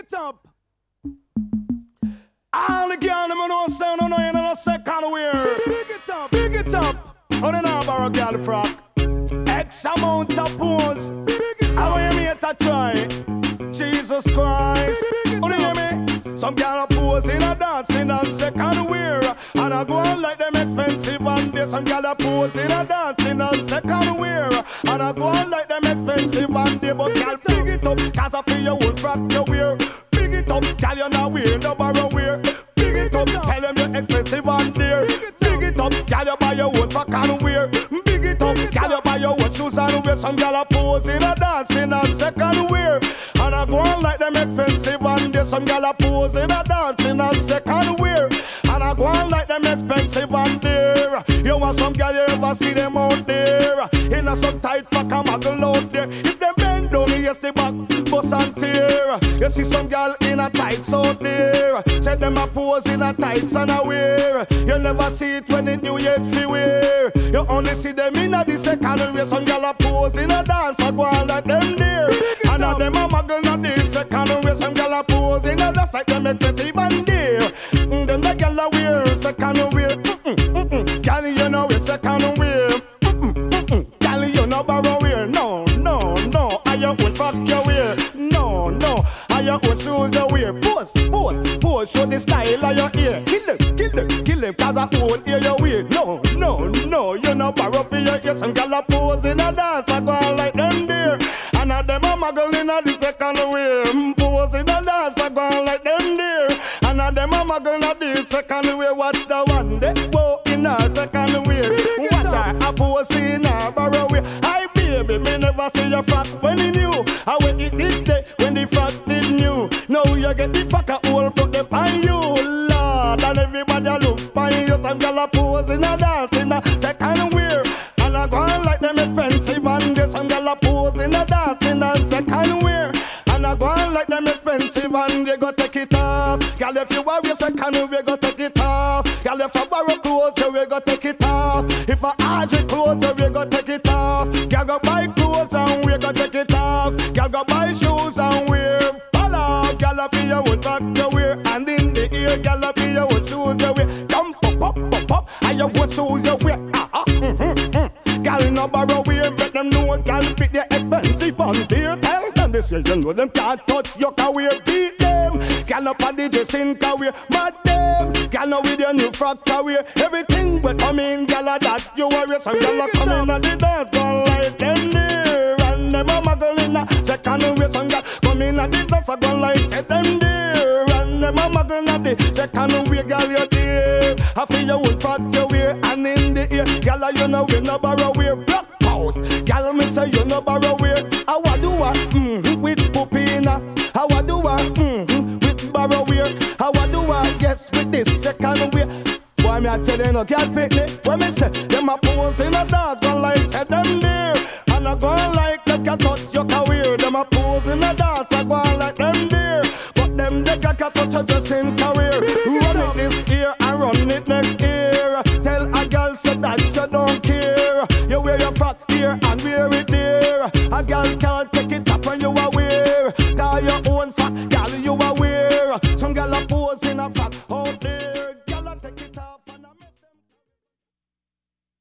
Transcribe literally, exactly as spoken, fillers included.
it up. All the girl them know say no no you know second wear. Big it up, big it up. On the number of girl frock. X amount of pose. How you make that try? Jesus Christ. Oh, you hear me? Some girl a pose in a dancing and second wear. And I go on like them expensive and there. Some girl a pose in a dancing and second wear. And I go on like them expensive and there. But girl big it up, cause I feel your old frock you wear. Big it up, girl you not wear, no borrow wear. Big it up, tell them you're expensive and dear. Big it up, girl you buy your own frock and wear. Big it up, girl you buy your own shoes and wear. Some girl a pose in a dancing and second wear. And I go on like them expensive and there. Some girl a pose in a dancing and second wear. And I go on like them expensive and there. You want some girl you ever see them out there. In a some tight fuck a muggle out there. If them bend down yes the back bust and tear. You see some girl in a tights out there. Check them a pose in a tights and a wear. You never see it when the new yet fi wear. You only see them in a the second wear. Some girl a pose in a dance and go on like them there. And a them a muggle not the second wear. Some girl a pose in a dance like them expensive and dear. Mm, them the girl a wear second wear. Mm-mm, mm-mm. Girl you know we second wear. Mm-mm, mm-mm. Girl you know borrow wear. No, no, no. I you would fuck your wear. No, no. I you would shoes your wear. Pose, pose, pose. Show the style of your ear. Kill them, kill them, kill them. Cause I won't hear your wear. No, no, no. You know borrow for your ear. Some girl a pose in a dance. I go on like them there. And a them a muggle in a the second wear. Pose in a dance. I go on like them there. And a them a muggle in a the second wear. Watch the one they go in a second wear. Watch her a pose in a borrow wear. I baby, me never see your frock when he new. I when it did day, when the frock did new. Now you get the fucker all put them on you, Lord. And everybody look on you. Some girl a pose in a dance in a second wear. And I go on like them expensive and there's some girl a pose in a dance in a second wear. And I go on like them expensive and you go take it off. Girl if you wear your second wear, go take it off. Girl if I borrow clothes, you we go take it off. If I add your clothes, you we go take it off. Girl go buy clothes and we go take it off. Girl go buy shoes and wear. Follow, girl up in your wood back you wear. And in the ear, girl up in your wood shoes you wear. Jump up, up, up, up, and your wood shoes you wear. Ah, ah, mm, mm, mm. Girl no borrow wear, let them know. Girl pick the expensive on there. Tell them this is you know them can't touch your career. Beat them. Girl up on the dressing career. Mad them. Girl now with your new frock career. Everything will come in, girl a that you worry. Some girl a come in and the dance gone like them there. And them a muggle in a second wear. Some girl come in and the dance a gone like say them there. And them a muggle in the second wear. Girl you there. I feel you will frock you wear. And in the ear, girl you know we no borrow wear. Black out. Girl me say you no borrow wear. How I do I mm, with pupina. How I do I mm, with borrow wear. How I do I yes with this second wear. Boy, me I tell you no can't pick me. When me say them a pose in a dance, gone like say them there. And I go like they can touch your career. Them a pose in a dance, I go like them there. But them they can touch your dressing career. Run it this year and run it next year. Tell a girl say that you don't care. You wear your frock here